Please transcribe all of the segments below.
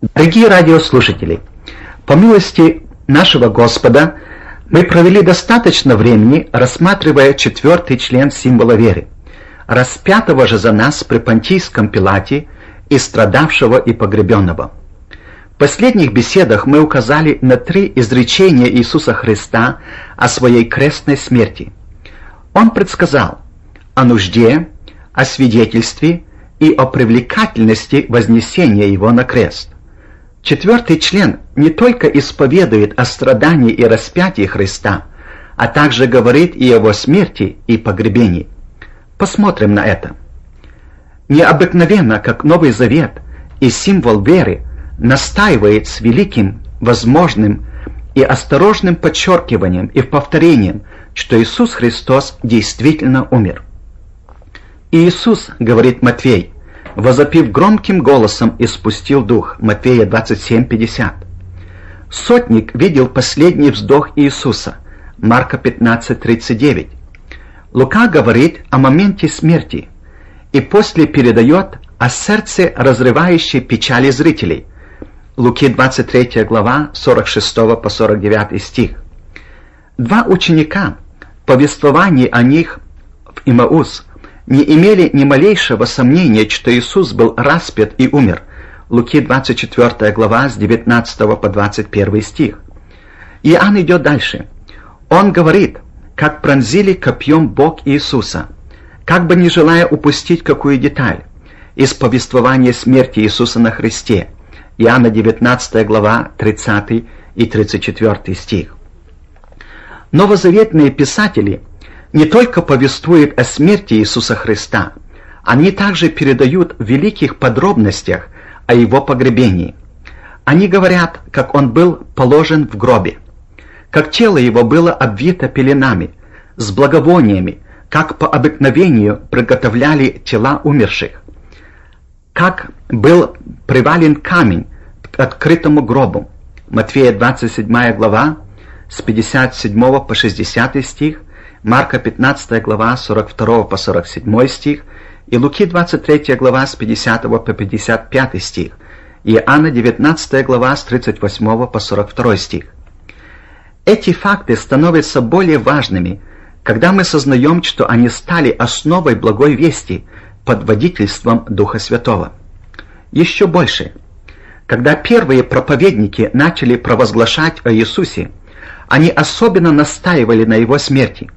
Дорогие радиослушатели, по милости нашего Господа мы провели достаточно времени, рассматривая 4-й член символа веры, распятого же за нас при Понтийском Пилате и страдавшего и погребенного. В последних беседах мы указали на 3 изречения Иисуса Христа о своей крестной смерти. Он предсказал о нужде, о свидетельстве и о привлекательности вознесения Его на крест. 4-й член не только исповедует о страдании и распятии Христа, а также говорит и о Его смерти и погребении. Посмотрим на это. Необыкновенно, как Новый Завет и символ веры настаивает с великим, возможным и осторожным подчеркиванием и повторением, что Иисус Христос действительно умер. И Иисус, говорит Матфей, возопив громким голосом, испустил дух. Матфея 27:50. Сотник видел последний вздох Иисуса. Марка 15:39. Лука говорит о моменте смерти и после передает о сердце разрывающей печали зрителей. Луки 23 глава, 46 по 49 стих. 2 ученика, повествование о них в Имаус, не имели ни малейшего сомнения, что Иисус был распят и умер. Луки 24 глава с 19 по 21 стих. Иоанн идет дальше. Он говорит, как пронзили копьем бок Иисуса, как бы не желая упустить какую деталь из повествования смерти Иисуса на Христе. Иоанна 19 глава 30 и 34 стих. Новозаветные писатели не только повествуют о смерти Иисуса Христа, они также передают в великих подробностях о Его погребении. Они говорят, как Он был положен в гробе, как тело Его было обвито пеленами, с благовониями, как по обыкновению приготовляли тела умерших, как был привален камень к открытому гробу. Матфея 27 глава с 57 по 60 стих, Марка 15 глава 42 по 47 стих и Луки 23 глава с 50 по 55 стих, Иоанна 19 глава с 38 по 42 стих. Эти факты становятся более важными, когда мы сознаем, что они стали основой благой вести под водительством Духа Святого. Еще больше, когда первые проповедники начали провозглашать о Иисусе, они особенно настаивали на Его смерти.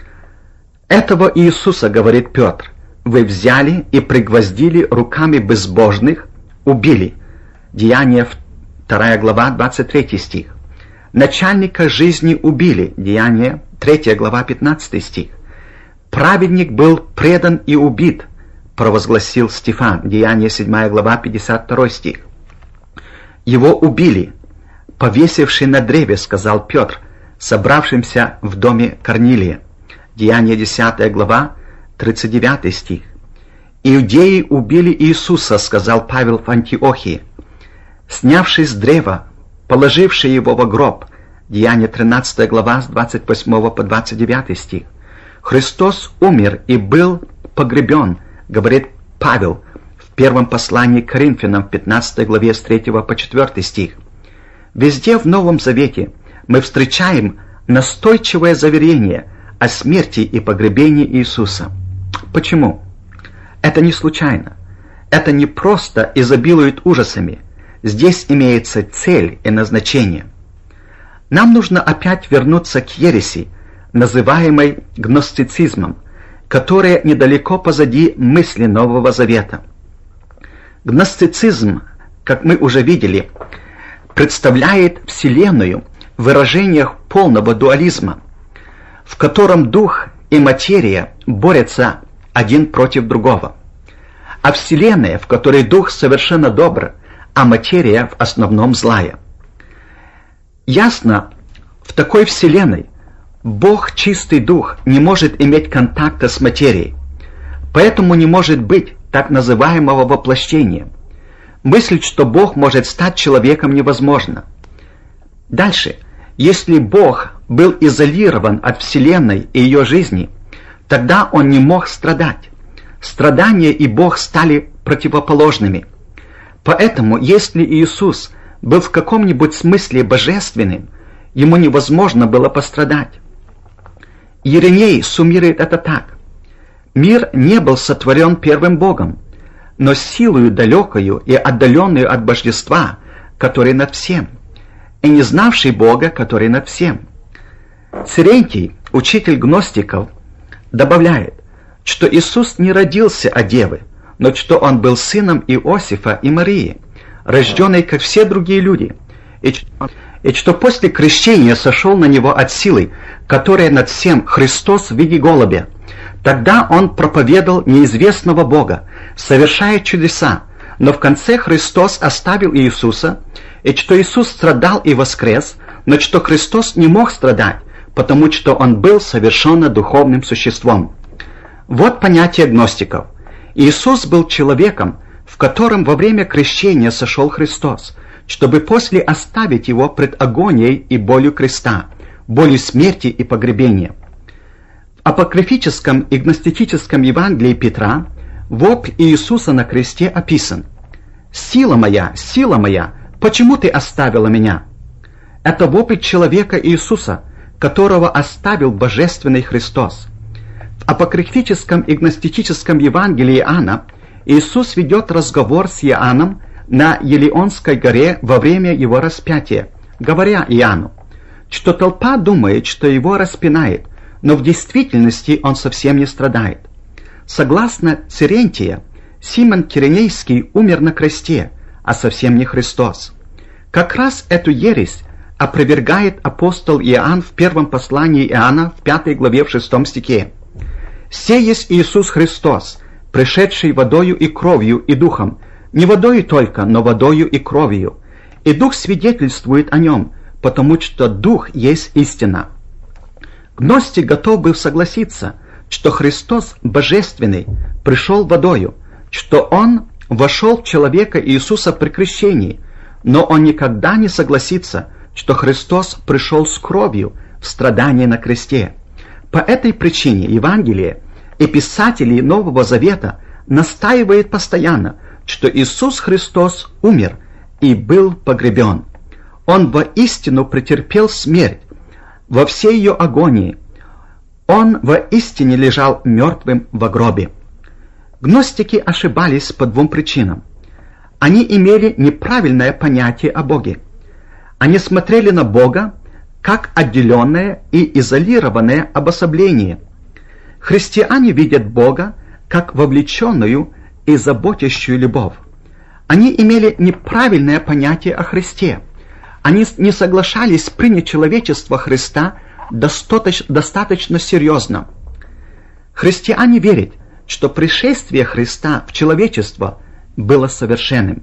«Этого Иисуса, — говорит Петр, — вы взяли и пригвоздили руками безбожных, убили». Деяния 2 глава 23 стих. «Начальника жизни убили». Деяния 3 глава 15 стих. «Праведник был предан и убит», — провозгласил Стефан. Деяния 7 глава 52 стих. «Его убили, повесивший на древе», — сказал Петр, собравшимся в доме Корнилия. Деяния 10 глава 39 стих. «Иудеи убили Иисуса», — сказал Павел в Антиохии, снявший с древа, положивший его во гроб. Деяния 13 глава с 28 по 29 стих. «Христос умер и был погребен», — говорит Павел в первом послании к Коринфянам в 15 главе с 3 по 4 стих. Везде в Новом Завете мы встречаем настойчивое заверение о смерти и погребении Иисуса. Почему? Это не случайно. Это не просто изобилует ужасами. Здесь имеется цель и назначение. Нам нужно опять вернуться к ереси, называемой гностицизмом, которая недалеко позади мысли Нового Завета. Гностицизм, как мы уже видели, представляет Вселенную в выражениях полного дуализма, в котором дух и материя борются один против другого, а Вселенная, в которой дух совершенно добр, а материя в основном злая. Ясно, в такой Вселенной Бог, чистый дух, не может иметь контакта с материей, поэтому не может быть так называемого воплощения. Мыслить, что Бог может стать человеком, невозможно. Дальше, если Бог был изолирован от Вселенной и ее жизни, тогда Он не мог страдать. Страдания и Бог стали противоположными. Поэтому, если Иисус был в каком-нибудь смысле божественным, ему невозможно было пострадать. Ириней суммирует это так. Мир не был сотворен первым Богом, но силою далекою и отдаленную от божества, который над всем, и не знавший Бога, который над всем. Церентий, учитель гностиков, добавляет, что Иисус не родился от девы, но что Он был сыном Иосифа и Марии, рожденный, как все другие люди, и что после крещения сошел на Него от силы, которая над всем, Христос в виде голубя. Тогда Он проповедовал неизвестного Бога, совершая чудеса, но в конце Христос оставил Иисуса, и что Иисус страдал и воскрес, но что Христос не мог страдать, потому что Он был совершенно духовным существом. Вот понятие гностиков. Иисус был человеком, в котором во время крещения сошел Христос, чтобы после оставить его пред агонией и болью креста, болью смерти и погребения. В апокрифическом и гностическом Евангелии Петра вопль Иисуса на кресте описан. сила моя, почему ты оставила меня?» Это вопль человека Иисуса, которого оставил божественный Христос. В апокрифическом и гностическом Евангелии Иоанна Иисус ведет разговор с Иоанном на Елеонской горе во время его распятия, говоря Иоанну, что толпа думает, что его распинает, но в действительности он совсем не страдает. Согласно Церентия, Симон Киренейский умер на кресте, а совсем не Христос. Как раз эту ересь опровергает апостол Иоанн в первом послании Иоанна в 5 главе в 6 стихе. «Сей есть Иисус Христос, пришедший водою и кровью и духом, не водою только, но водою и кровью. И дух свидетельствует о нем, потому что дух есть истина». Гностик готов был согласиться, что Христос божественный пришел водою, что Он вошел в человека Иисуса при крещении, но он никогда не согласится, что Христос пришел с кровью в страдании на кресте. По этой причине Евангелие и писатели Нового Завета настаивают постоянно, что Иисус Христос умер и был погребен. Он воистину претерпел смерть во всей ее агонии. Он воистине лежал мертвым во гробе. Гностики ошибались по двум причинам. Они имели неправильное понятие о Боге. Они смотрели на Бога как отделенное и изолированное обособление. Христиане видят Бога как вовлеченную и заботящую любовь. Они имели неправильное понятие о Христе. Они не соглашались принять человечество Христа достаточно серьезно. Христиане верят, что пришествие Христа в человечество было совершенным.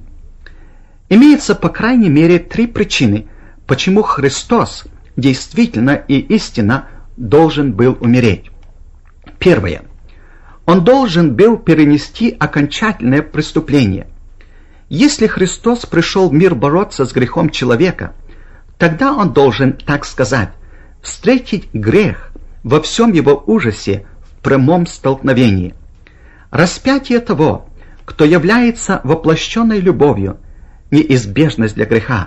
Имеется по крайней мере 3 причины, почему Христос действительно и истинно должен был умереть. Первое. Он должен был перенести окончательное преступление. Если Христос пришел в мир бороться с грехом человека, тогда Он должен, так сказать, встретить грех во всем его ужасе в прямом столкновении. Распятие того, кто является воплощенной любовью, неизбежность для греха.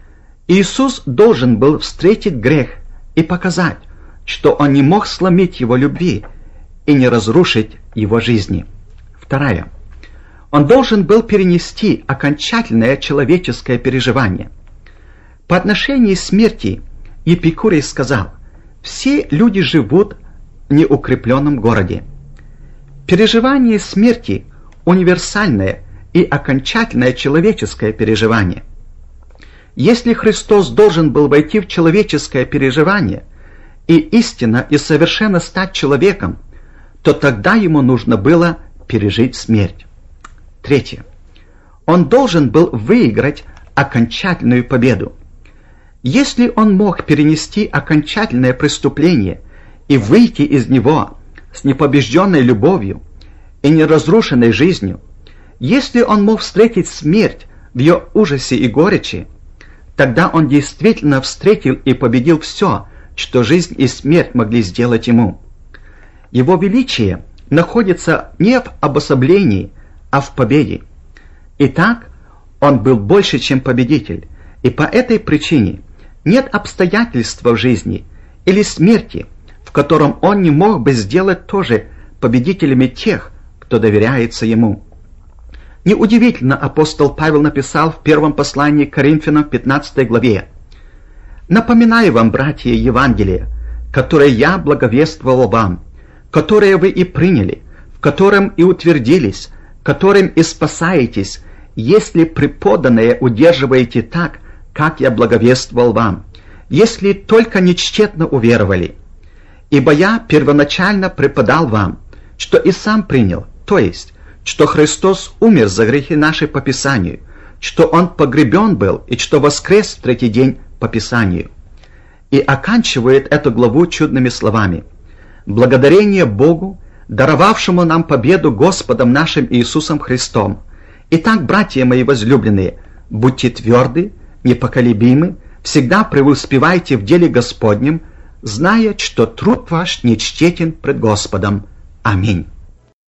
Иисус должен был встретить грех и показать, что Он не мог сломить его любви и не разрушить его жизни. Второе. Он должен был перенести окончательное человеческое переживание. По отношению к смерти Епикурий сказал: «Все люди живут в неукрепленном городе». Переживание смерти – универсальное и окончательное человеческое переживание. Если Христос должен был войти в человеческое переживание и истинно и совершенно стать человеком, то тогда Ему нужно было пережить смерть. Третье. Он должен был выиграть окончательную победу. Если Он мог перенести окончательное преступление и выйти из него с непобежденной любовью и неразрушенной жизнью, если Он мог встретить смерть в ее ужасе и горечи, тогда Он действительно встретил и победил все, что жизнь и смерть могли сделать Ему. Его величие находится не в обособлении, а в победе. Итак, Он был больше, чем победитель, и по этой причине нет обстоятельства в жизни или смерти, в котором он не мог бы сделать тоже победителями тех, кто доверяется ему. Неудивительно апостол Павел написал в первом послании к Коринфянам в 15 главе: «Напоминаю вам, братья, Евангелие, которое я благовествовал вам, которое вы и приняли, в котором и утвердились, которым и спасаетесь, если преподанное удерживаете так, как я благовествовал вам, если только нечтетно уверовали. Ибо я первоначально преподал вам, что и сам принял, то есть, что Христос умер за грехи наши по Писанию, что Он погребен был и что воскрес в третий день по Писанию». И оканчивает эту главу чудными словами: «Благодарение Богу, даровавшему нам победу Господом нашим Иисусом Христом. Итак, братья мои возлюбленные, будьте тверды, непоколебимы, всегда преуспевайте в деле Господнем, зная, что труд ваш нечтетен пред Господом. Аминь».